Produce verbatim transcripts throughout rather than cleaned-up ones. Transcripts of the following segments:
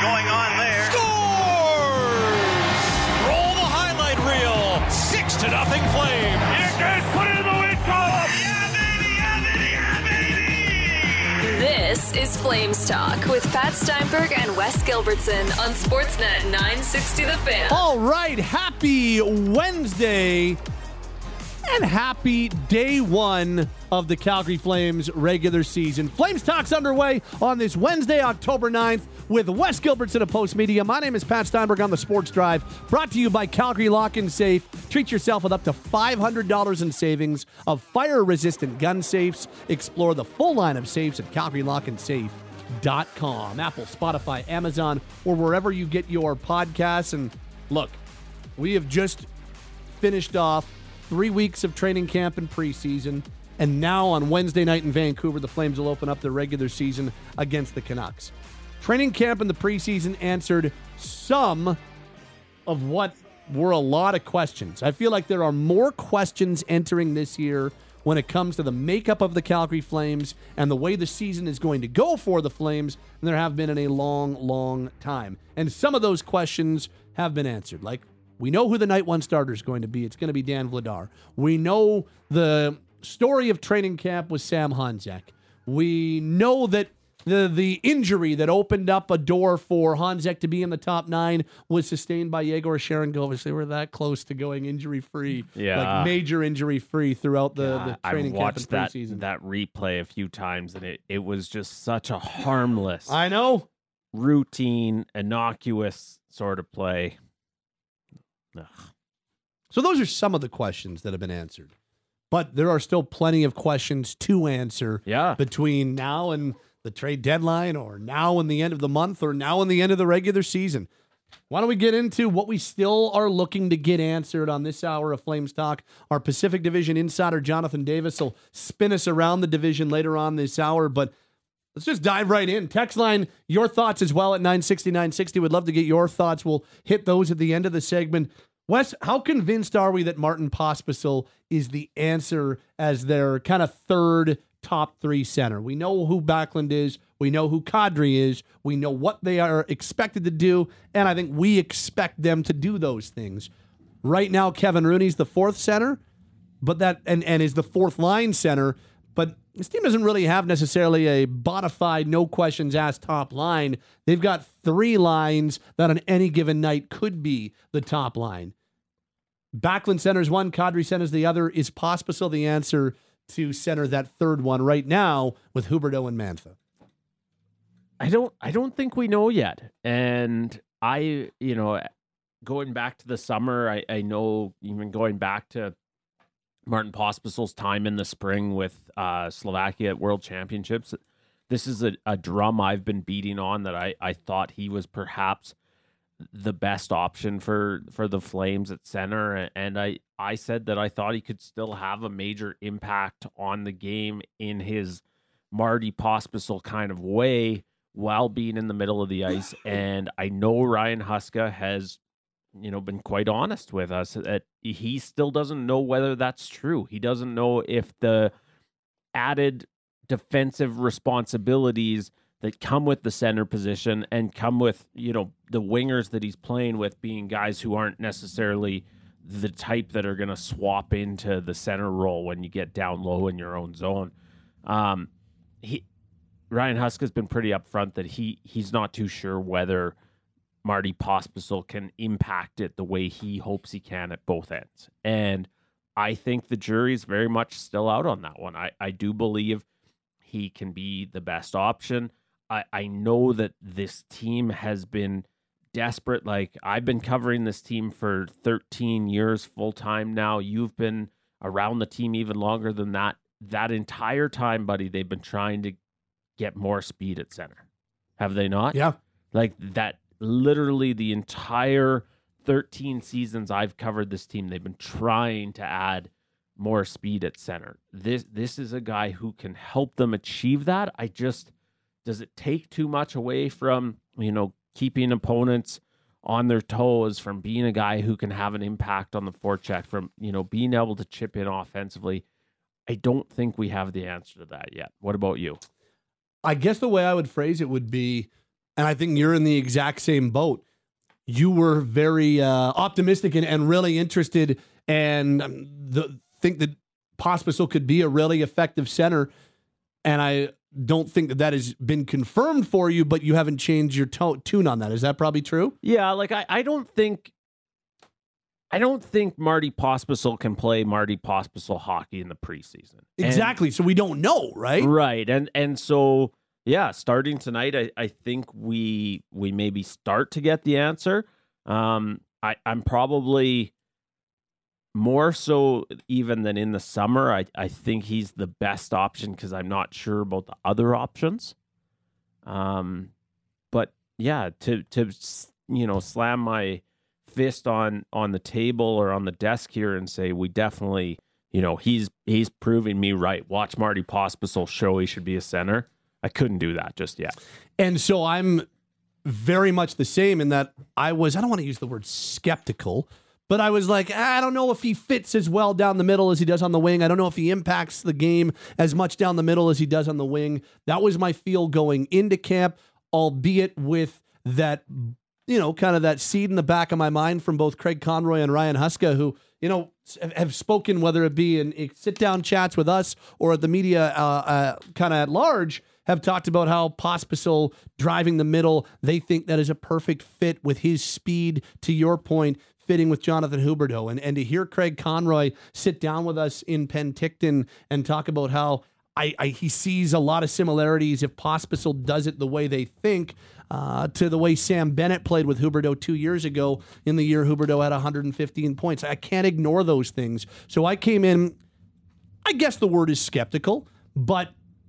going on there. Scores! Roll the highlight reel. Six to nothing Flame. Here goes, put it in the win column. Yeah, baby, yeah, baby, yeah, baby. This is Flames Talk with Pat Steinberg and Wes Gilbertson on Sportsnet nine sixty The Fan. All right, happy Wednesday and happy day one of the Calgary Flames regular season. Flames Talk's underway on this Wednesday, October ninth, with Wes Gilbertson of Post Media. My name is Pat Steinberg on the Sports Drive, brought to you by Calgary Lock and Safe. Treat yourself with up to five hundred dollars in savings of fire-resistant gun safes. Explore the full line of safes at calgary lock and safe dot com. Apple, Spotify, Amazon, or wherever you get your podcasts. And look, we have just finished off three weeks of training camp and preseason, and now on Wednesday night in Vancouver, the Flames will open up their regular season against the Canucks. Training camp and the preseason answered some of what were a lot of questions. I feel like there are more questions entering this year when it comes to the makeup of the Calgary Flames and the way the season is going to go for the Flames than there have been in a long, long time. And some of those questions have been answered, like, we know who the night one starter is going to be. It's going to be Dan Vladar. We know the story of training camp was Sam Honzek. We know that the the injury that opened up a door for Honzek to be in the top nine was sustained by Yegor Sharangovich. They were that close to going injury-free, yeah. like major injury-free throughout the, yeah, the training I've watched camp and that, preseason. that replay a few times, and it, it was just such a harmless, I know, routine, innocuous sort of play. Ugh. So those are some of the questions that have been answered. But there are still plenty of questions to answer Yeah. between now and the trade deadline, or now and the end of the month, or now and the end of the regular season. Why don't we get into what we still are looking to get answered on this hour of Flames Talk? Our Pacific Division insider, Jonathan Davis, will spin us around the division later on this hour, but let's just dive right in. Text line, your thoughts as well at nine sixty, nine sixty. Would love to get your thoughts. We'll hit those at the end of the segment. Wes, how convinced are we that Martin Pospisil is the answer as their kind of third top three center? We know who Backlund is. We know who Kadri is. We know what they are expected to do, and I think we expect them to do those things. Right now, Kevin Rooney's the fourth center, but that and, and is the fourth line center, but this team doesn't really have necessarily a bona fide, no questions asked top line. They've got three lines that on any given night could be the top line. Backlund centers one, Kadri centers the other. Is Pospisil the answer to center that third one right now with Huberdeau and Mantha? I don't I don't think we know yet. And I, you know, going back to the summer, I, I know even going back to Martin Pospisil's time in the spring with uh, Slovakia at World Championships, this is a, a drum I've been beating on that I, I thought he was perhaps the best option for, for the Flames at center. And I, I said that I thought he could still have a major impact on the game in his Marty Pospisil kind of way while being in the middle of the ice. And I know Ryan Huska has, you know, been quite honest with us that he still doesn't know whether that's true. He doesn't know if the added defensive responsibilities that come with the center position and come with, you know, the wingers that he's playing with being guys who aren't necessarily the type that are going to swap into the center role when you get down low in your own zone. Um, he, Ryan Huska's been pretty upfront that he he's not too sure whether Marty Pospisil can impact it the way he hopes he can at both ends. And I think the jury's very much still out on that one. I, I do believe he can be the best option. I, I know that this team has been desperate. Like, I've been covering this team for thirteen years full time now. You've been around the team even longer than that. That entire time, buddy, they've been trying to get more speed at center. Have they not? Yeah. Like that, literally the entire thirteen seasons I've covered this team, they've been trying to add more speed at center. This this is a guy who can help them achieve that. I just, does it take too much away from, you know, keeping opponents on their toes, from being a guy who can have an impact on the forecheck, from, you know, being able to chip in offensively? I don't think we have the answer to that yet. What about you? I guess the way I would phrase it would be, and I think you're in the exact same boat. You were very uh, optimistic and, and really interested, and um, the, think that Pospisil could be a really effective center. And I don't think that that has been confirmed for you, but you haven't changed your to- tune on that. Is that probably true? Yeah, like I, I don't think I don't think Marty Pospisil can play Marty Pospisil hockey in the preseason. Exactly. And, so we don't know, right? Right. And and so yeah, starting tonight, I, I think we we maybe start to get the answer. Um, I, I'm probably more so even than in the summer. I, I think he's the best option because I'm not sure about the other options. Um, but yeah, to to you know slam my fist on on the table or on the desk here and say we definitely, you know, he's he's proving me right. Watch Marty Pospisil show he should be a center. I couldn't do that just yet. And so I'm very much the same in that I was, I don't want to use the word skeptical, but I was like, I don't know if he fits as well down the middle as he does on the wing. I don't know if he impacts the game as much down the middle as he does on the wing. That was my feel going into camp, albeit with that, you know, kind of that seed in the back of my mind from both Craig Conroy and Ryan Huska, who, you know, have spoken, whether it be in, in sit-down chats with us or at the media uh, uh, kind of at large, have talked about how Pospisil driving the middle, they think that is a perfect fit with his speed, to your point, fitting with Jonathan Huberdeau. And, and to hear Craig Conroy sit down with us in Penticton and talk about how I, I he sees a lot of similarities if Pospisil does it the way they think, uh, to the way Sam Bennett played with Huberdeau two years ago in the year Huberdeau had one hundred fifteen points. I can't ignore those things. So I came in, I guess the word is skeptical, but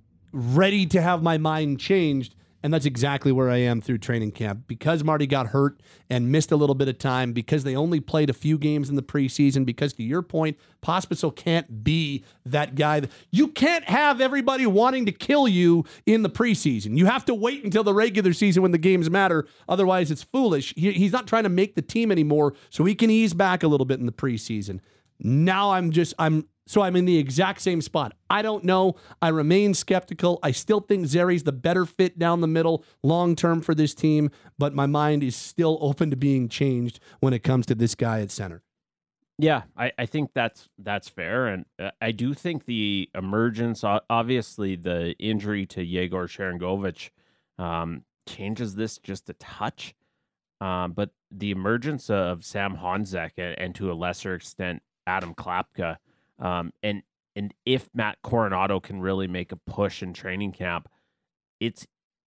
ready to have my mind changed, and that's exactly where I am through training camp. Because Marty got hurt and missed a little bit of time, because they only played a few games in the preseason, because to your point, Pospisil can't be that guy. That, you can't have everybody wanting to kill you in the preseason. You have to wait until the regular season when the games matter. Otherwise, it's foolish. He, he's not trying to make the team anymore, so he can ease back a little bit in the preseason. Now I'm just, I'm, So I'm in the exact same spot. I don't know. I remain skeptical. I still think Zeri's the better fit down the middle long-term for this team, but my mind is still open to being changed when it comes to this guy at center. Yeah, I, I think that's that's fair. And uh, I do think the emergence, obviously the injury to Yegor Sharangovich um, changes this just a touch. Um, but the emergence of Sam Honzek and, and to a lesser extent, Adam Klapka, Um, and and if Matt Coronado can really make a push in training camp, it's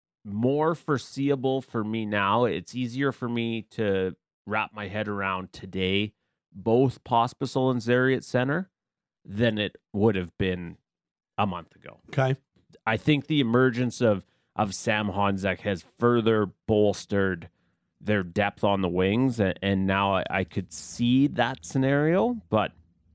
more foreseeable for me now. It's easier for me to wrap my head around today, both Pospisil and Zeri at center, than it would have been a month ago. Okay. I think the emergence of, of Sam Honzek has further bolstered their depth on the wings, and, and now I, I could see that scenario, but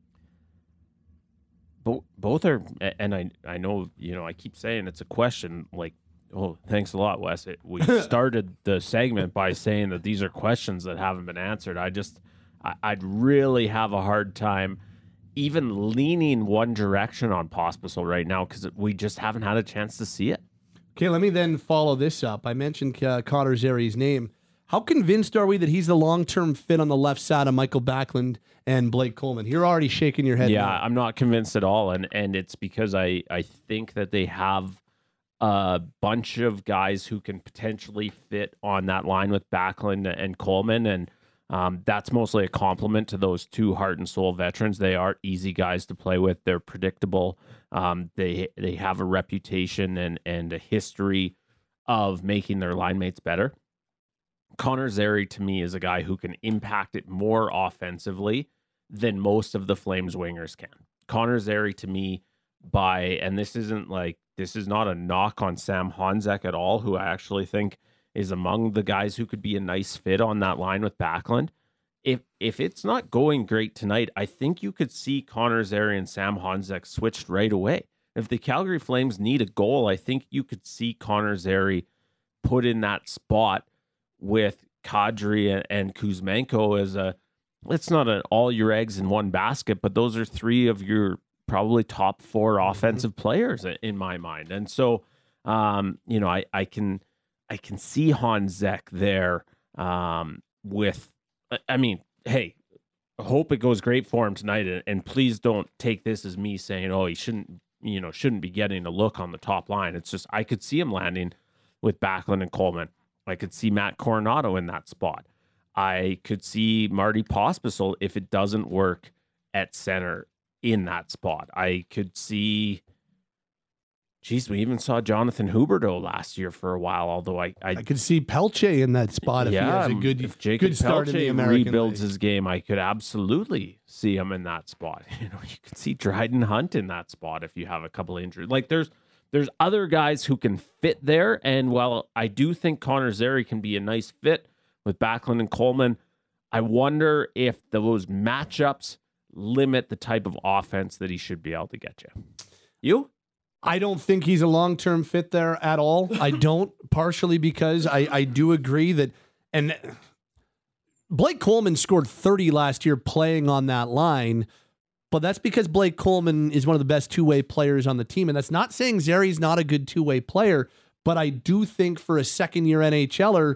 Both both are, and I I know, you know, I keep saying it's a question, like, oh, thanks a lot, Wes. It, we started the segment by saying that these are questions that haven't been answered. I just, I, I'd really have a hard time even leaning one direction on Pospisil right now because we just haven't had a chance to see it. Okay, let me then follow this up. I mentioned uh, Connor Zeri's name. How convinced are we that he's the long-term fit on the left side of Michael Backlund and Blake Coleman? You're already shaking your head. Yeah, now. I'm not convinced at all. And and it's because I, I think that they have a bunch of guys who can potentially fit on that line with Backlund and Coleman. And um, that's mostly a compliment to those two heart and soul veterans. They are easy guys to play with. They're predictable. Um, they they have a reputation and, and a history of making their line mates better. Connor Zeri, to me, is a guy who can impact it more offensively than most of the Flames wingers can. Connor Zeri, to me, by, and this isn't like, this is not a knock on Sam Honzek at all, who I actually think is among the guys who could be a nice fit on that line with Backlund. If if it's not going great tonight, I think you could see Connor Zeri and Sam Honzek switched right away. If the Calgary Flames need a goal, I think you could see Connor Zeri put in that spot with Kadri and, and Kuzmenko as a, it's not an all your eggs in one basket, but those are three of your probably top four offensive players in my mind. And so, um, you know, I, I can, I can see Honzek there um, with, I mean, hey, I hope it goes great for him tonight. And, and please don't take this as me saying, oh, he shouldn't, you know, shouldn't be getting a look on the top line. It's just, I could see him landing with Backlund and Coleman. I could see Matt Coronado in that spot. I could see Marty Pospisil if it doesn't work at center in that spot. I could see, geez, we even saw Jonathan Huberdeau last year for a while, although I... I, I could see Pelche in that spot if yeah, he has a good, if Jacob good start Pelche in the American rebuilds League. his game, I could absolutely see him in that spot. You know, you could see Dryden Hunt in that spot if you have a couple of injuries. Like, there's there's other guys who can fit there, and while I do think Connor Zary can be a nice fit with Backlund and Coleman, I wonder if those matchups limit the type of offense that he should be able to get you. You? I don't think he's a long-term fit there at all. I don't, partially because I, I do agree that, and Blake Coleman scored thirty last year playing on that line, but that's because Blake Coleman is one of the best two-way players on the team, and that's not saying Zary's not a good two-way player, but I do think for a second-year NHLer,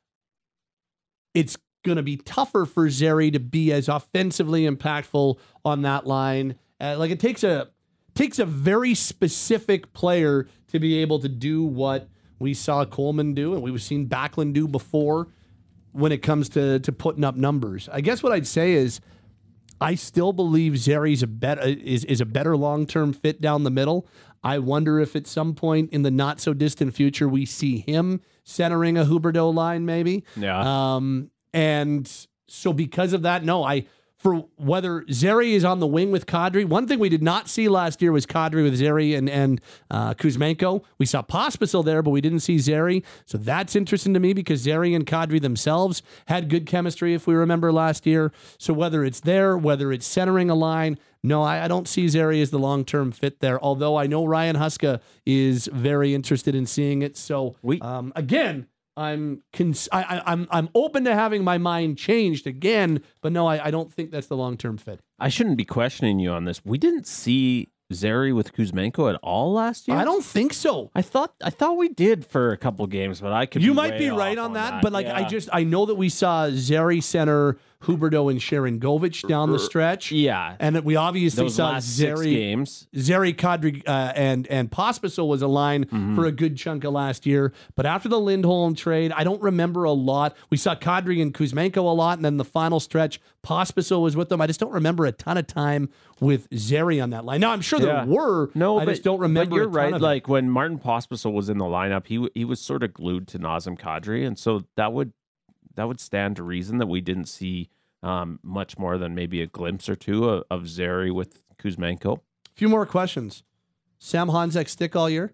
it's going to be tougher for Zary to be as offensively impactful on that line. Uh, like it takes a takes a very specific player to be able to do what we saw Coleman do and we've seen Backlund do before when it comes to to putting up numbers. I guess what I'd say is I still believe Zary's a better is is a better long-term fit down the middle. I wonder if at some point in the not so distant future we see him centering a Huberdeau line maybe. Yeah. Um And so because of that, no, I, for whether Zary is on the wing with Kadri, one thing we did not see last year was Kadri with Zary and, and uh, Kuzmenko. We saw Pospisil there, but we didn't see Zary. So that's interesting to me because Zary and Kadri themselves had good chemistry, if we remember last year. So whether it's there, whether it's centering a line, no, I, I don't see Zary as the long-term fit there, although I know Ryan Huska is very interested in seeing it. So we, um, again, I'm cons- I, I, I'm I'm open to having my mind changed again, but no, I, I don't think that's the long term fit. I shouldn't be questioning you on this. We didn't see Zary with Kuzmenko at all last year. I don't think so. I thought I thought we did for a couple games, but I could. You be might way be right off on that, that, but like yeah. I just I know that we saw Zary center Huberdeau and Sharon Govich down the stretch. Yeah, and that we obviously Those saw last six Zary games. Zary Kadri uh, and and Pospisil was a line Mm-hmm. for a good chunk of last year, but after the Lindholm trade, I don't remember a lot. We saw Kadri and Kuzmenko a lot, and then the final stretch, Pospisil was with them. I just don't remember a ton of time with Zary on that line. Now I'm sure Yeah. there were. No, I but, just don't remember. But you're a ton right. of it. Like when Martin Pospisil was in the lineup, he he was sort of glued to Nazem Kadri, and so that would that would stand to reason that we didn't see um, much more than maybe a glimpse or two of, of Zary with Kuzmenko. A few more questions. Sam Honzek stick all year?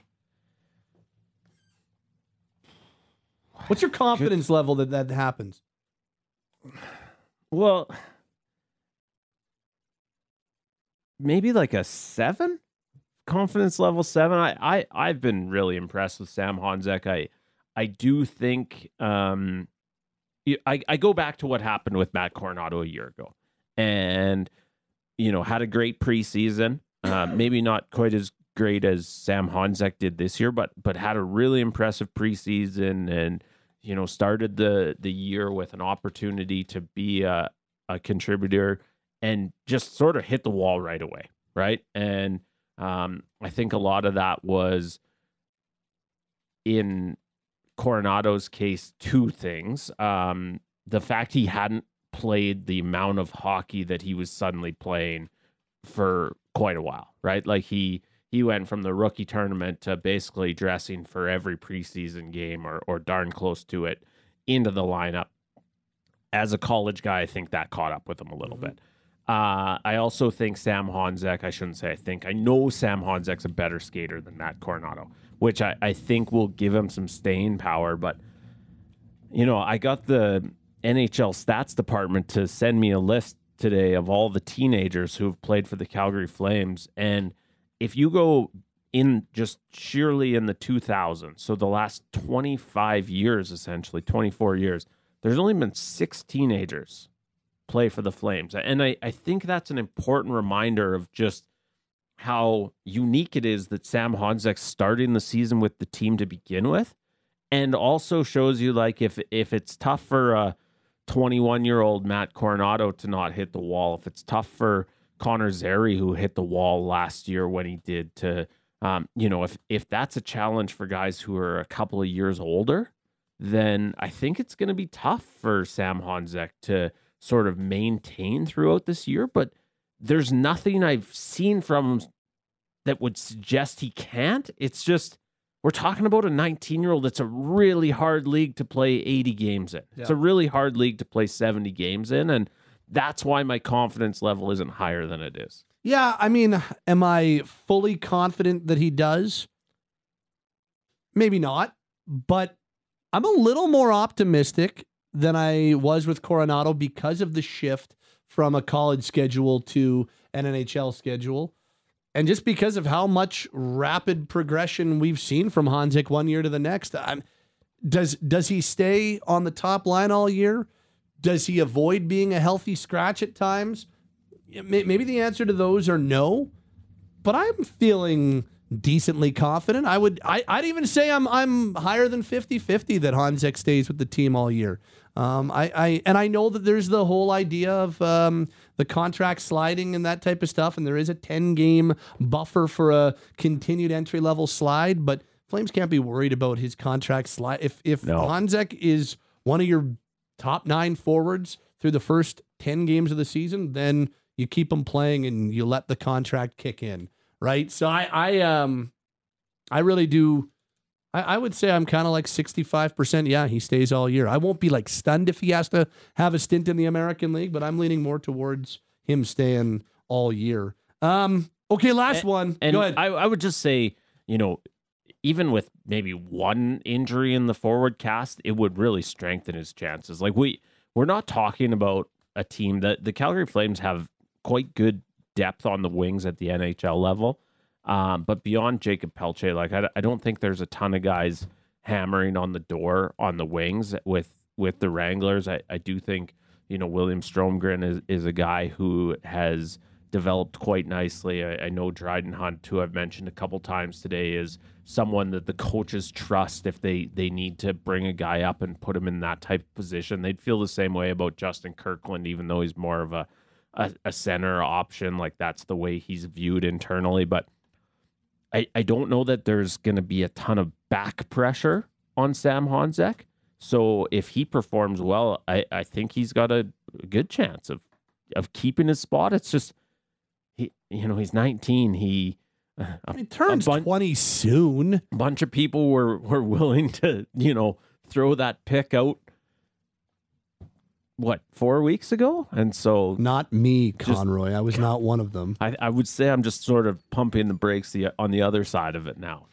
What's your confidence Good. level that that happens? Well, maybe like a seven? Confidence level seven. I, I, I've been really impressed with Sam Honzek. I I do think um, I, I go back to what happened with Matt Coronado a year ago. And, you know, had a great preseason. Uh, maybe not quite as great as Sam Honzek did this year, but but had a really impressive preseason and, you know, started the the year with an opportunity to be a, a contributor and just sort of hit the wall right away, right? And um, I think a lot of that was, in Coronado's case, two things. Um, the fact he hadn't played the amount of hockey that he was suddenly playing for quite a while, right? Like he he went from the rookie tournament to basically dressing for every preseason game or or darn close to it into the lineup. As a college guy, I think that caught up with him a little mm-hmm. bit. Uh, I also think Sam Honzek, I shouldn't say I think, I know Sam Honzek's a better skater than Matt Coronado, which I, I think will give him some staying power. But, you know, I got the N H L stats department to send me a list today of all the teenagers who have played for the Calgary Flames. And if you go in just sheerly in the two thousands, so the last twenty-five years, essentially, twenty-four years, there's only been six teenagers play for the Flames. And I, I think that's an important reminder of just how unique it is that Sam Honzek's starting the season with the team to begin with. and also shows you like if if it's tough for a twenty-one-year-old Matt Coronado to not hit the wall, if it's tough for Connor Zary, who hit the wall last year when he did, to um, you know, if if that's a challenge for guys who are a couple of years older, then I think it's going to be tough for Sam Honzek to sort of maintain throughout this year. But there's nothing I've seen from him that would suggest he can't. It's just, we're talking about a nineteen-year-old. It's a really hard league to play eighty games in. Yeah. It's a really hard league to play seventy games in, and that's why my confidence level isn't higher than it is. Yeah, I mean, am I fully confident that he does? Maybe not, but I'm a little more optimistic than I was with Coronado because of the shift from a college schedule to an N H L schedule. And just because of how much rapid progression we've seen from Honzek one year to the next. I'm, does does he stay on the top line all year? Does he avoid being a healthy scratch at times? Maybe the answer to those are no. But I'm feeling decently confident. I would I, I'd even say I'm I'm higher than fifty-fifty that Honzek stays with the team all year. Um, I, I and I know that there's the whole idea of um, the contract sliding and that type of stuff, and there is a ten-game buffer for a continued entry-level slide, but Flames can't be worried about his contract slide. If if no. Honzek is one of your top nine forwards through the first ten games of the season, then you keep him playing and you let the contract kick in, right? So I I um I really do. I would say I'm kind of like sixty-five percent. Yeah, he stays all year. I won't be like stunned if he has to have a stint in the American League, but I'm leaning more towards him staying all year. Um, okay, last and, one. And Go ahead. I, I would just say, you know, even with maybe one injury in the forward cast, it would really strengthen his chances. Like we, we're not talking about a team that the Calgary Flames have quite good depth on the wings at the N H L level. Um, but beyond Jacob Pelche, like I, I don't think there's a ton of guys hammering on the door on the wings with with the Wranglers. I, I do think, you know, William Stromgren is, is a guy who has developed quite nicely. I, I know Dryden Hunt, who I've mentioned a couple times today, is someone that the coaches trust if they, they need to bring a guy up and put him in that type of position. They'd feel the same way about Justin Kirkland, even though he's more of a, a, a center option. Like that's the way he's viewed internally. But I, I don't know that there's going to be a ton of back pressure on Sam Honzek. So if he performs well, I, I think he's got a good chance of of keeping his spot. It's just, he you know, he's nineteen. He, a, he turns bun- twenty soon. A bunch of people were, were willing to, you know, throw that pick out, what, four weeks ago? And so not me, Conroy. Just, I was not one of them. I, I would say I'm just sort of pumping the brakes the, on the other side of it now.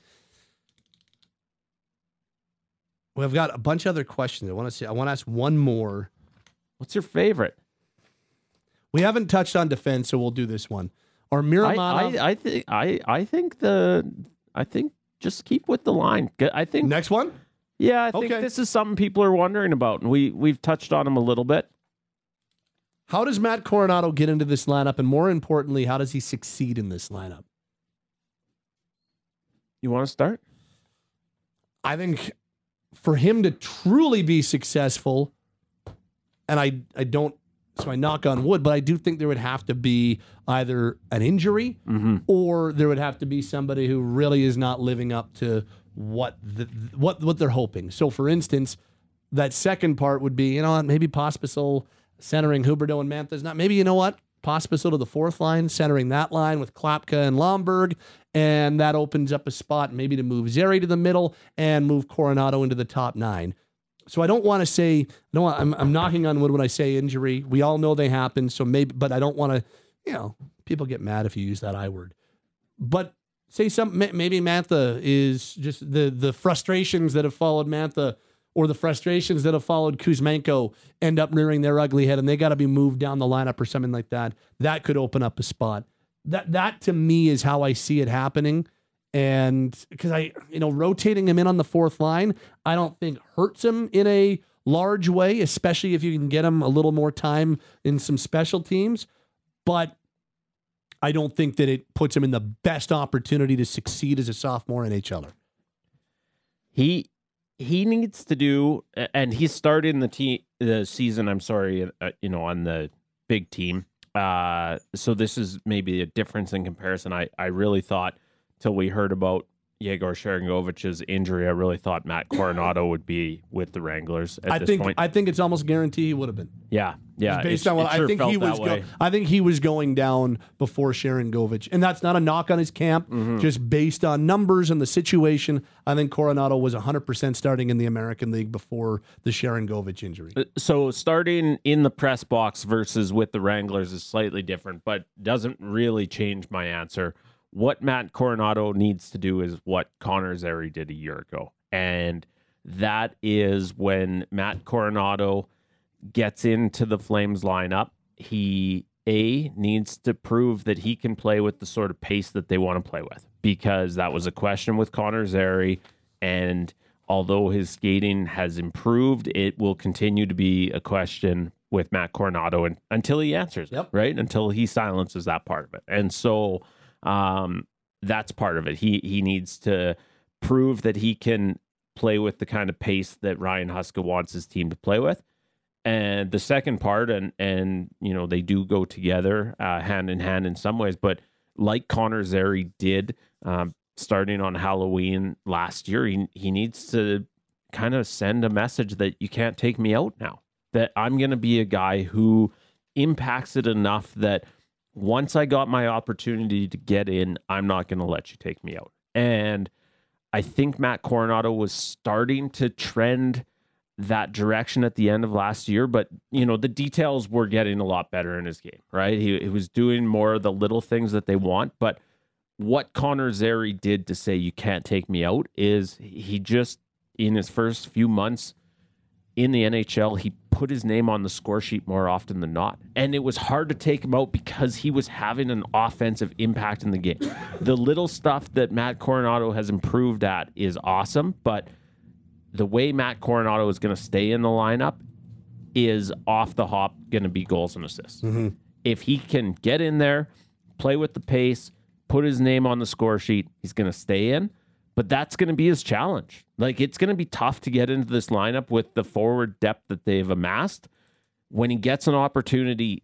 Well, I've got a bunch of other questions. I want to say I want to ask one more. What's your favorite? We haven't touched on defense, so we'll do this one. Or Miromanov. I, I, I think I I think the I think just keep with the line. I think next one. Yeah, I think okay. This is something people are wondering about, and we, we've touched on him a little bit. How does Matt Coronado get into this lineup, and more importantly, how does he succeed in this lineup? You want to start? I think for him to truly be successful, and I, I don't, so I knock on wood, but I do think there would have to be either an injury mm-hmm. or there would have to be somebody who really is not living up to what the, what what they're hoping. So, for instance, that second part would be, you know what, maybe Pospisil centering Huberdeau and Mantha is not. Maybe, you know what, Pospisil to the fourth line, centering that line with Klapka and Lomberg, and that opens up a spot maybe to move Zary to the middle and move Coronado into the top nine. So I don't want to say, no, I'm I'm knocking on wood when I say injury. We all know they happen, so maybe, but I don't want to, you know, people get mad if you use that I word. But say some maybe Mantha is just the the frustrations that have followed Mantha or the frustrations that have followed Kuzmenko end up rearing their ugly head and they got to be moved down the lineup or something like that. That could open up a spot. That that to me is how I see it happening. And because I, you know, rotating him in on the fourth line, I don't think hurts him in a large way, especially if you can get him a little more time in some special teams. But I don't think that it puts him in the best opportunity to succeed as a sophomore NHLer. He he needs to do, and he's starting the team the season. I'm sorry, uh, you know, on the big team. Uh, so this is maybe a difference in comparison. I I really thought till we heard about Yegor Sharangovic's injury, I really thought Matt Coronado would be with the Wranglers at I this think point. I think it's almost guaranteed he would have been. Yeah, yeah. Just based it, on what it I sure think felt he was, that go- way. I think he was going down before Sharangovich, and that's not a knock on his camp. Mm-hmm. Just based on numbers and the situation, I think Coronado was one hundred percent starting in the American League before the Sharangovich injury. So starting in the press box versus with the Wranglers is slightly different, but doesn't really change my answer. What Matt Coronado needs to do is what Connor Zary did a year ago. And that is when Matt Coronado gets into the Flames lineup, he, A, needs to prove that he can play with the sort of pace that they want to play with. Because that was a question with Connor Zary. And although his skating has improved, it will continue to be a question with Matt Coronado and, until he answers Yep. it, right? Until he silences that part of it. And so... Um, that's part of it. He he needs to prove that he can play with the kind of pace that Ryan Huska wants his team to play with. And the second part, and and you know they do go together uh, hand in hand in some ways, but like Connor Zary did um, starting on Halloween last year, he he needs to kind of send a message that you can't take me out now. That I'm going to be a guy who impacts it enough that once I got my opportunity to get in, I'm not going to let you take me out. And I think Matt Coronado was starting to trend that direction at the end of last year, but you know, the details were getting a lot better in his game, right? He, he was doing more of the little things that they want, but what Connor Zary did to say you can't take me out is he just, in his first few months in the N H L, he put his name on the score sheet more often than not. And it was hard to take him out because he was having an offensive impact in the game. The little stuff that Matt Coronado has improved at is awesome, but the way Matt Coronado is going to stay in the lineup is off the hop going to be goals and assists. Mm-hmm. If he can get in there, play with the pace, put his name on the score sheet, he's going to stay in. But that's going to be his challenge. Like, it's going to be tough to get into this lineup with the forward depth that they've amassed. When he gets an opportunity,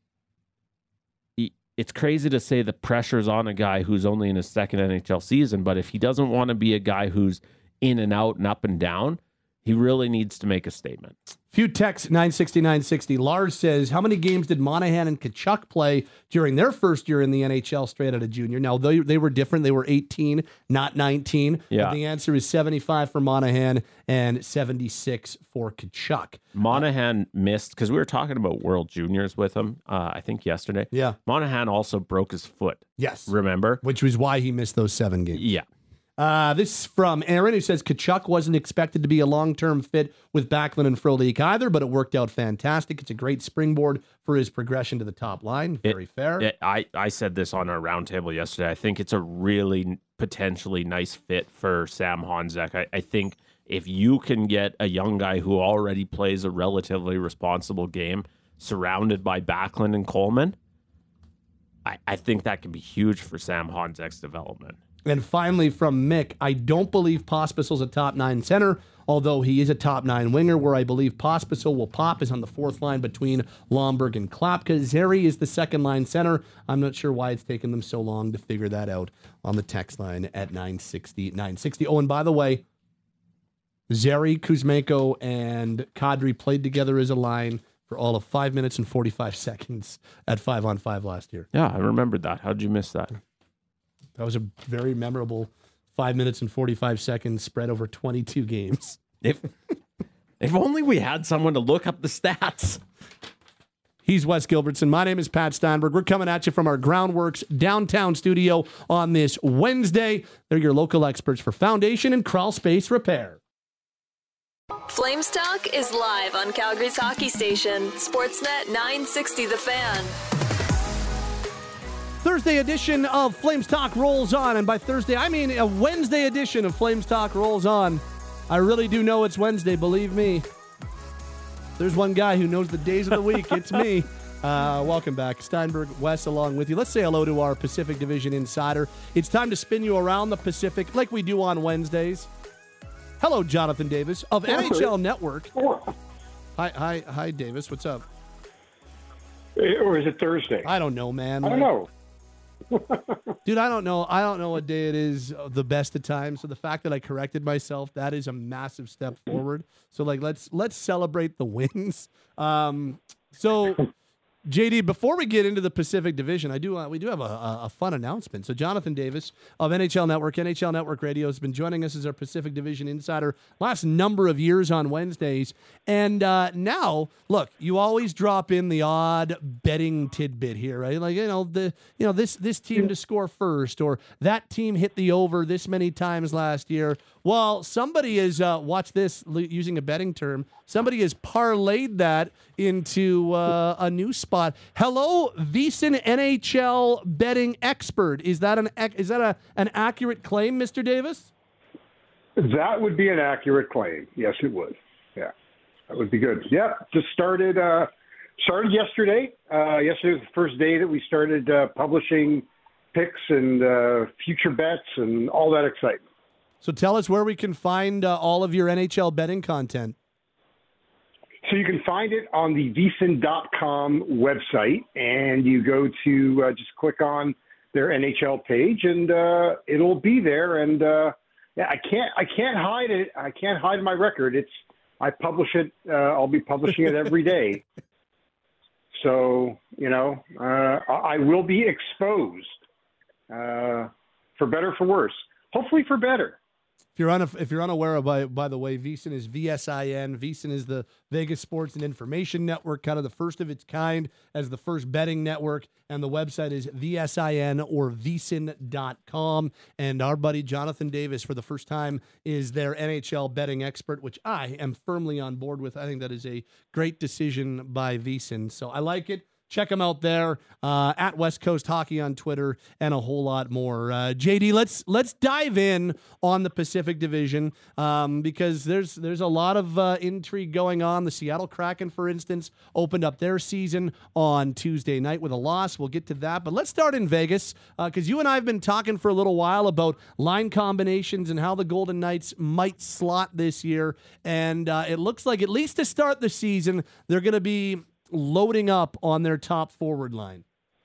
he, it's crazy to say the pressure's on a guy who's only in his second N H L season, but if he doesn't want to be a guy who's in and out and up and down, he really needs to make a statement. Few texts, nine sixty, nine sixty. Lars says, how many games did Monahan and Tkachuk play during their first year in the N H L straight out of junior? Now, they, they were different. They were eighteen, not nineteen. Yeah. But the answer is seventy-five for Monahan and seventy-six for Tkachuk. Monahan missed, because we were talking about World Juniors with him, uh, I think yesterday. Yeah. Monahan also broke his foot. Yes. Remember? Which was why he missed those seven games. Yeah. Uh, this is from Aaron, who says Tkachuk wasn't expected to be a long-term fit with Backlund and Frolik either, but it worked out fantastic. It's a great springboard for his progression to the top line. Very it, fair. It, I, I said this on our roundtable yesterday. I think it's a really potentially nice fit for Sam Honzek. I, I think if you can get a young guy who already plays a relatively responsible game surrounded by Backlund and Coleman, I, I think that can be huge for Sam Honzek's development. And finally, from Mick, I don't believe Pospisil's a top nine center, although he is a top nine winger. Where I believe Pospisil will pop is on the fourth line between Lomberg and Klapka. Zary is the second line center. I'm not sure why it's taken them so long to figure that out on the text line at nine sixty, nine sixty. Oh, and by the way, Zary, Kuzmenko, and Kadri played together as a line for all of five minutes and forty-five seconds at five on five last year. Yeah, I remembered that. How did you miss that? That was a very memorable five minutes and forty-five seconds spread over twenty-two games. If if only we had someone to look up the stats. He's Wes Gilbertson. My name is Pat Steinberg. We're coming at you from our Groundworks downtown studio on this Wednesday. They're your local experts for foundation and crawl space repair. Flames Talk is live on Calgary's hockey station, Sportsnet nine sixty The Fan. Thursday edition of Flames Talk rolls on, and by Thursday, I mean a Wednesday edition of Flames Talk rolls on. I really do know it's Wednesday, believe me. There's one guy who knows the days of the week. It's me. Uh, welcome back. Steinberg, Wes, along with you. Let's say hello to our Pacific Division insider. It's time to spin you around the Pacific like we do on Wednesdays. Hello, Jonathan Davis of N H L Network. Or, Hi, hi, hi, Davis. What's up? or is it Thursday? I don't know, man. I don't know. Dude, I don't know. I don't know what day it is the best of times. So the fact that I corrected myself, that is a massive step forward. So like, let's let's celebrate the wins. Um, so J D, before we get into the Pacific Division, I do uh, we do have a, a, a fun announcement. So Jonathan Davis of N H L Network, N H L Network Radio, has been joining us as our Pacific Division insider last number of years on Wednesdays. And uh, now, look, you always drop in the odd betting tidbit here, right? Like, you know, the you know this this team to score first, or that team hit the over this many times last year. Well, somebody is uh, watch this using a betting term. Somebody has parlayed that into uh, a new spot. Hello, VSiN N H L betting expert. Is that an is that a an accurate claim, Mister Davis? That would be an accurate claim. Yes, it would. Yeah, that would be good. Yeah, just started uh, started yesterday. Uh, yesterday was the first day that we started uh, publishing picks and uh, future bets and all that excitement. So tell us where we can find uh, all of your N H L betting content. So you can find it on the V S I N dot com website, and you go to uh, just click on their N H L page, and uh, it'll be there. And uh, yeah, I can't I can't hide it. I can't hide my record. It's I publish it. Uh, I'll be publishing it every day. So you know, uh, I will be exposed uh, for better or for worse. Hopefully for better. If you're, unaf- if you're unaware, of, by, by the way, VSiN is V S I N. VSiN is the Vegas Sports and Information Network, kind of the first of its kind as the first betting network. And the website is V S I N or V S I N dot com. And our buddy Jonathan Davis, for the first time, is their N H L betting expert, which I am firmly on board with. I think that is a great decision by VSiN. So I like it. Check them out there uh, at West Coast Hockey on Twitter and a whole lot more. Uh, J D, let's let's dive in on the Pacific Division um, because there's there's a lot of uh, intrigue going on. The Seattle Kraken, for instance, opened up their season on Tuesday night with a loss. We'll get to that, but let's start in Vegas because uh, you and I have been talking for a little while about line combinations and how the Golden Knights might slot this year, and uh, it looks like at least to start the season they're going to be loading up on their top forward line.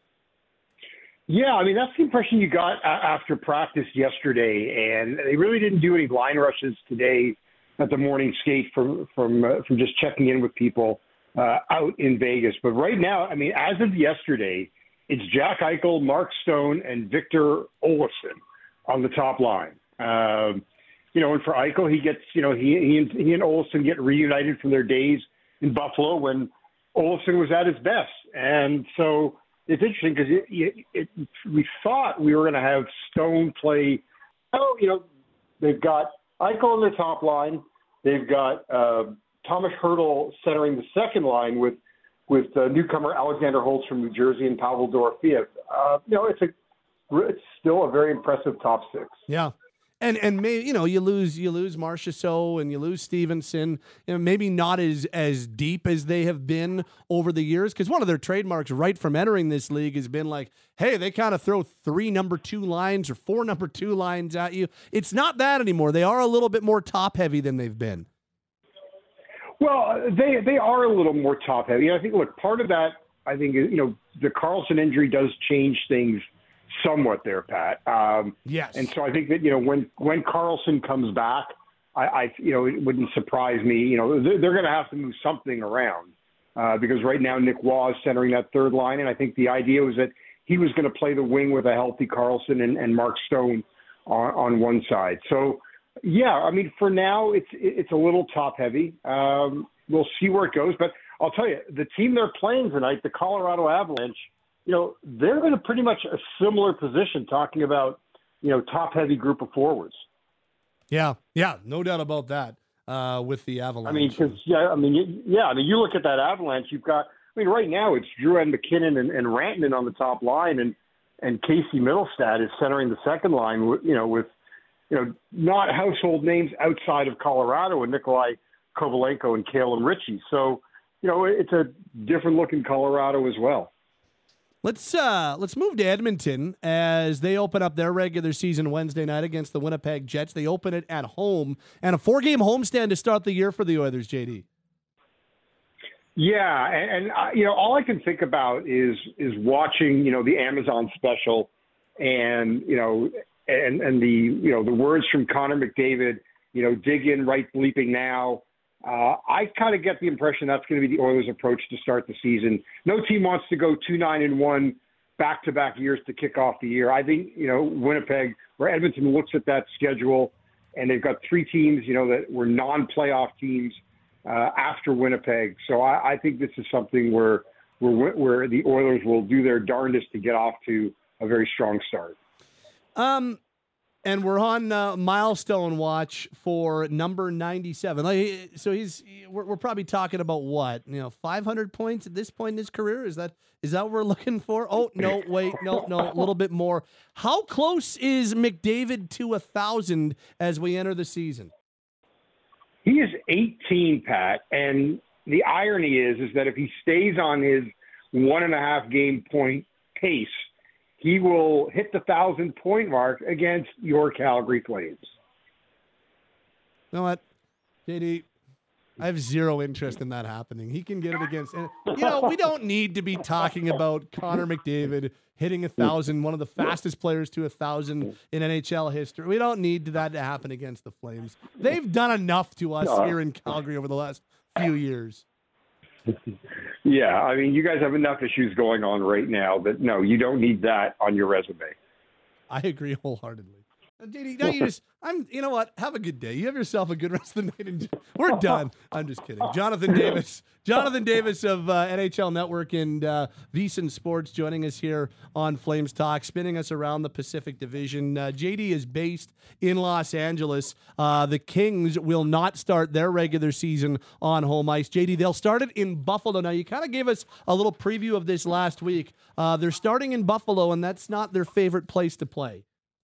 Yeah, I mean, that's the impression you got a- after practice yesterday, and they really didn't do any line rushes today at the morning skate from from uh, from just checking in with people uh, out in Vegas. But right now, I mean, as of yesterday, it's Jack Eichel, Mark Stone, and Victor Olofsson on the top line. Um, you know, and for Eichel, he gets, you know, he he and, he and Olofsson get reunited from their days in Buffalo when Olofsson was at his best. And so it's interesting because it, it, it, we thought we were going to have Stone play. Oh, you know, they've got Eichel on their top line. They've got uh, Thomas Hertl centering the second line with with uh, newcomer Alexander Holtz from New Jersey and Pavel Dorofeev. Uh, you know, it's a it's still a very impressive top six. Yeah. And and maybe, you know, you lose you lose Marchessault and you lose Stevenson, you know, maybe not as as deep as they have been over the years, because one of their trademarks right from entering this league has been like, hey, they kind of throw three number two lines or four number two lines at you. It's not that anymore. They are a little bit more top heavy than they've been. Well, they they are a little more top heavy. I think, look, part of that, I think, you know, the Carlson injury does change things somewhat there, Pat. Um, yes. And so I think that, you know, when, when Carlson comes back, I, I, you know, it wouldn't surprise me. You know, they're, they're going to have to move something around uh, because right now Nick Waugh is centering that third line. And I think the idea was that he was going to play the wing with a healthy Carlson and, and Mark Stone on, on one side. So, yeah, I mean, for now, it's, it's a little top heavy. Um, we'll see where it goes. But I'll tell you, the team they're playing tonight, the Colorado Avalanche, you know, they're in a pretty much a similar position talking about, you know, top-heavy group of forwards. Yeah, yeah, no doubt about that uh, with the Avalanche. I mean, because, yeah, I mean, yeah, I mean, you look at that Avalanche, you've got, I mean, right now it's Drouin, McKinnon, and, and Rantanen on the top line, and, and Casey Middlestad is centering the second line, you know, with, you know, not household names outside of Colorado and Nikolai Kovalenko and Kalen Ritchie. So, you know, it's a different look in Colorado as well. Let's uh, let's move to Edmonton as they open up their regular season Wednesday night against the Winnipeg Jets. They open it at home and a four-game homestand to start the year for the Oilers, J D. Yeah, and, and uh, you know, all I can think about is is watching, you know, the Amazon special, and you know, and and the you know the words from Connor McDavid, you know, dig in right bleeping now. Uh, I kind of get the impression that's going to be the Oilers' approach to start the season. No team wants to go two nine and one back-to-back years to kick off the year. I think, you know, Winnipeg or Edmonton looks at that schedule, and they've got three teams, you know, that were non-playoff teams uh, after Winnipeg. So I, I think this is something where, where where the Oilers will do their darndest to get off to a very strong start. Um. And we're on uh, milestone watch for number ninety-seven. Like, so he's we're, we're probably talking about what, you know, five hundred points at this point in his career. Is that is that what we're looking for? Oh no, wait, no, no, a little bit more. How close is McDavid to a thousand as we enter the season? He is eighteen, Pat, and the irony is is that if he stays on his one and a half game point pace, he will hit the thousand-point mark against your Calgary Flames. You know what, J D? I have zero interest in that happening. He can get it against. And, you know, we don't need to be talking about Connor McDavid hitting a thousand, one of the fastest players to a thousand in N H L history. We don't need that to happen against the Flames. They've done enough to us here in Calgary over the last few years. Yeah, I mean, you guys have enough issues going on right now that, no, you don't need that on your resume. I agree wholeheartedly. Uh, J D, now you just, I'm, you know what? Have a good day. You have yourself a good rest of the night. And we're done. I'm just kidding. Jonathan Davis, Jonathan Davis of uh, N H L Network and uh, VSiN Sports joining us here on Flames Talk, spinning us around the Pacific Division. Uh, J D is based in Los Angeles. Uh, the Kings will not start their regular season on home ice. J D, they'll start it in Buffalo. Now, you kind of gave us a little preview of this last week. Uh, they're starting in Buffalo, and that's not their favorite place to play.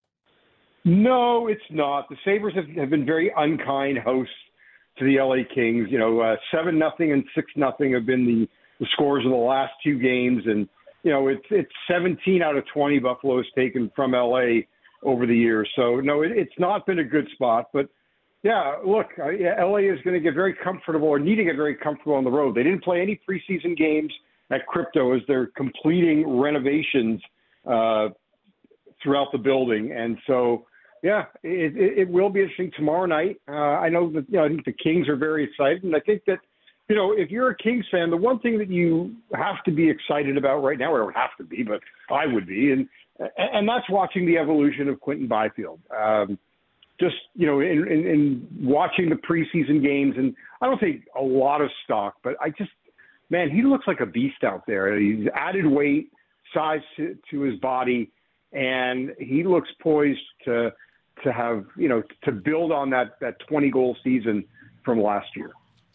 No, it's not. The Sabres have, have been very unkind hosts to the L A Kings. You know, uh, seven nothing and six nothing have been the, the scores of the last two games, and you know it's it's seventeen out of twenty Buffalo has taken from L A over the years. So no, it, it's not been a good spot. But yeah, look, uh, yeah, L A is going to get very comfortable or need to get very comfortable on the road. They didn't play any preseason games at Crypto as they're completing renovations uh, throughout the building, and so. Yeah, it, it, it will be interesting tomorrow night. Uh, I know that you know, I think the Kings are very excited, and I think that you know if you're a Kings fan, the one thing that you have to be excited about right now, or don't have to be, but I would be, and and that's watching the evolution of Quinton Byfield. Um, just you know, in, in, in watching the preseason games, and I don't think a lot of stock, but I just man, he looks like a beast out there. He's added weight, size to, to his body, and he looks poised to. to have, you know, to build on that, that twenty goal season from last year.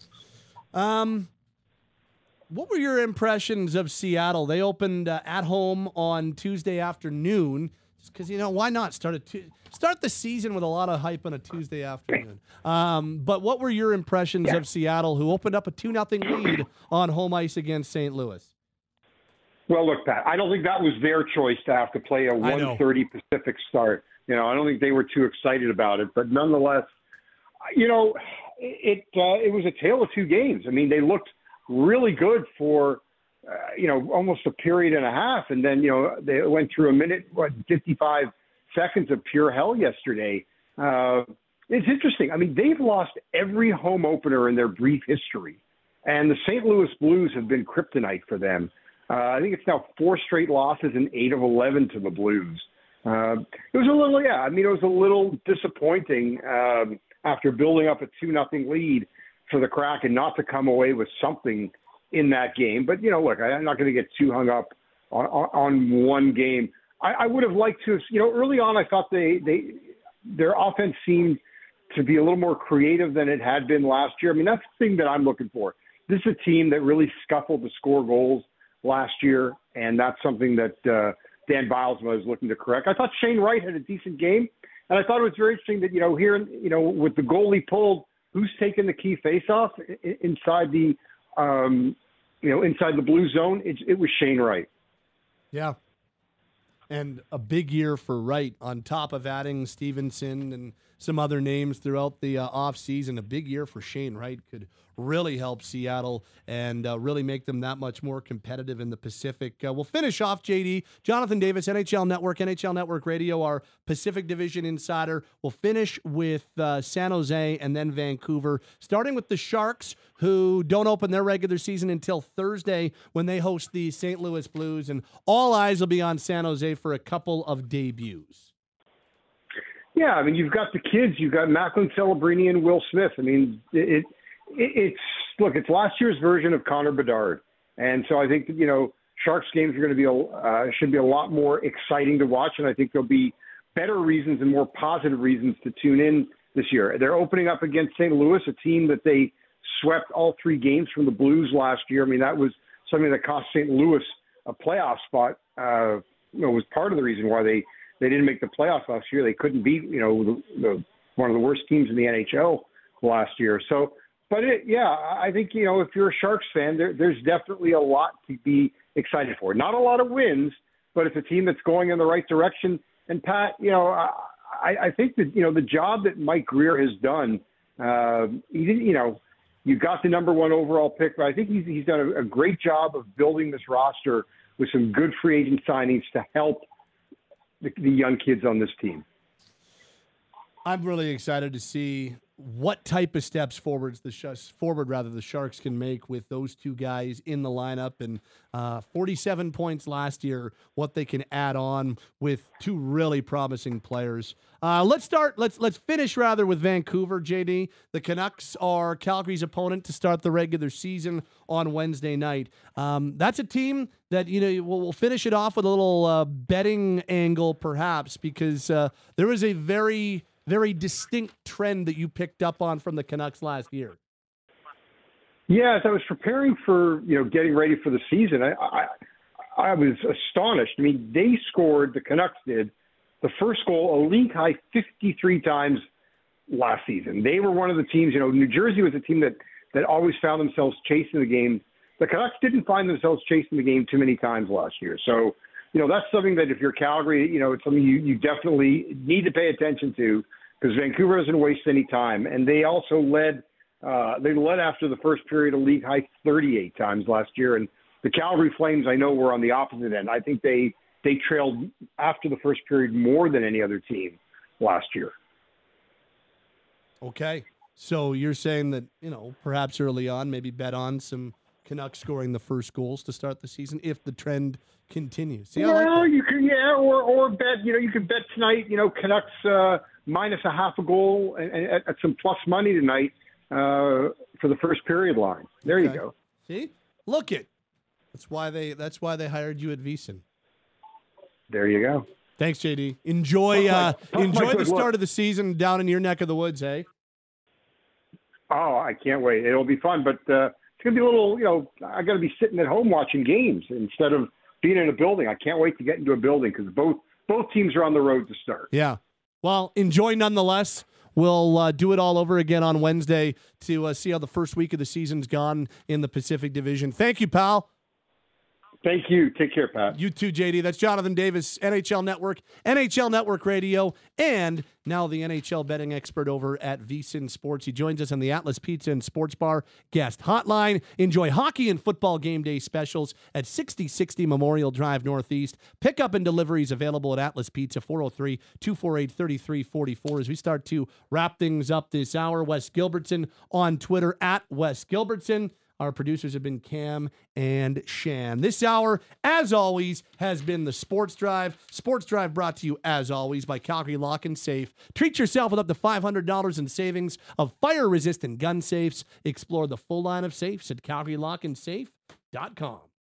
Um, what were your impressions of Seattle? They opened uh, at home on Tuesday afternoon because, you know, why not start a tu- start the season with a lot of hype on a Tuesday afternoon. Um, but what were your impressions yeah. of Seattle, who opened up a two nothing lead on home ice against Saint Louis? Well, look, Pat, I don't think that was their choice to have to play a one thirty Pacific start. You know, I don't think they were too excited about it, but nonetheless, you know, it uh, it was a tale of two games. I mean, they looked really good for, uh, you know, almost a period and a half, and then, you know, they went through a minute, what, fifty-five seconds of pure hell yesterday. Uh, it's interesting. I mean, they've lost every home opener in their brief history, and the Saint Louis Blues have been kryptonite for them. Uh, I think it's now four straight losses and eight of eleven to the Blues. Uh, it was a little, yeah, I mean, it was a little disappointing um, after building up a two nothing lead for the Kraken not to come away with something in that game. But, you know, look, I'm not going to get too hung up on, on, on one game. I, I would have liked to, you know, early on I thought they, they their offense seemed to be a little more creative than it had been last year. I mean, that's the thing that I'm looking for. This is a team that really scuffled to score goals last year, and that's something that uh, Dan Biles was looking to correct. I thought Shane Wright had a decent game, and I thought it was very interesting that, you know, here, you know, with the goalie pulled, who's taking the key face-off inside the, um, you know, inside the blue zone? It, it was Shane Wright. Yeah. And a big year for Wright on top of adding Stevenson and some other names throughout the uh, offseason. A big year for Shane Wright could really help Seattle and uh, really make them that much more competitive in the Pacific. Uh, we'll finish off, J D. Jonathan Davis, N H L Network, N H L Network Radio, our Pacific Division insider. We'll finish with uh, San Jose and then Vancouver, starting with the Sharks, who don't open their regular season until Thursday when they host the Saint Louis Blues, and all eyes will be on San Jose for a couple of debuts. Yeah, I mean, you've got the kids. You've got Macklin Celebrini and Will Smith. I mean, it, it it's look, it's last year's version of Connor Bedard, and so I think that, you know, Sharks games are going to be a, uh, should be a lot more exciting to watch, and I think there'll be better reasons and more positive reasons to tune in this year. They're opening up against Saint Louis, a team that they swept all three games from the Blues last year. I mean, that was something that cost Saint Louis a playoff spot. Uh, you know, was part of the reason why they, they didn't make the playoffs last year. They couldn't beat, you know, the, the, one of the worst teams in the N H L last year. So, but it, yeah, I think, you know, if you're a Sharks fan, there, there's definitely a lot to be excited for. Not a lot of wins, but it's a team that's going in the right direction. And Pat, you know, I, I think that, you know, the job that Mike Grier has done, uh, he didn't, you know, you got the number one overall pick, but I think he's, he's done a, a great job of building this roster with some good free agent signings to help the, the young kids on this team. I'm really excited to see what type of steps forwards the sh- forward rather the Sharks can make with those two guys in the lineup, and uh, forty-seven points last year. What they can add on with two really promising players. Uh, let's start. Let's let's finish rather with Vancouver. J D, the Canucks are Calgary's opponent to start the regular season on Wednesday night. Um, that's a team that, you know, we'll, we'll finish it off with a little uh, betting angle, perhaps, because uh, there was a very very distinct trend that you picked up on from the Canucks last year. Yeah, as I was preparing for, you know, getting ready for the season, I, I I was astonished. I mean, they scored, the Canucks did, the first goal a league high fifty-three times last season. They were one of the teams, you know, New Jersey was a team that, that always found themselves chasing the game. The Canucks didn't find themselves chasing the game too many times last year. So, you know, that's something that if you're Calgary, you know, it's something you, you definitely need to pay attention to, because Vancouver doesn't waste any time. And they also led, uh, they led after the first period a league high thirty-eight times last year. And the Calgary Flames, I know, were on the opposite end. I think they, they trailed after the first period more than any other team last year. Okay. So you're saying that, you know, perhaps early on, maybe bet on some Canucks scoring the first goals to start the season if the trend continues. See, well, I like you can, yeah, or or bet, you know, you could bet tonight, you know, Canucks uh, minus a half a goal and, and at, at some plus money tonight uh, for the first period line. There okay. you go. See, look it. That's why they. That's why they hired you at VSiN. There you go. Thanks, J D. Enjoy, uh, enjoy the start of the season down in your neck of the woods, hey. Oh, I can't wait. It'll be fun, but uh, it's gonna be a little. You know, I got to be sitting at home watching games instead of being in a building. I can't wait to get into a building because both both teams are on the road to start. Yeah. Well, enjoy nonetheless. We'll uh, do it all over again on Wednesday to uh, see how the first week of the season's gone in the Pacific Division. Thank you, pal. Thank you. Take care, Pat. You too, J D. That's Jonathan Davis, N H L Network, N H L Network Radio, and now the N H L betting expert over at VSiN Sports. He joins us on the Atlas Pizza and Sports Bar guest hotline. Enjoy hockey and football game day specials at sixty sixty Memorial Drive Northeast. Pickup and deliveries available at Atlas Pizza, four oh three, two four eight, three three four four. As we start to wrap things up this hour, Wes Gilbertson on Twitter at Wes Gilbertson. Our producers have been Cam and Shan. This hour, as always, has been the Sports Drive. Sports Drive brought to you, as always, by Calgary Lock and Safe. Treat yourself with up to five hundred dollars in savings of fire-resistant gun safes. Explore the full line of safes at calgary lock and safe dot com.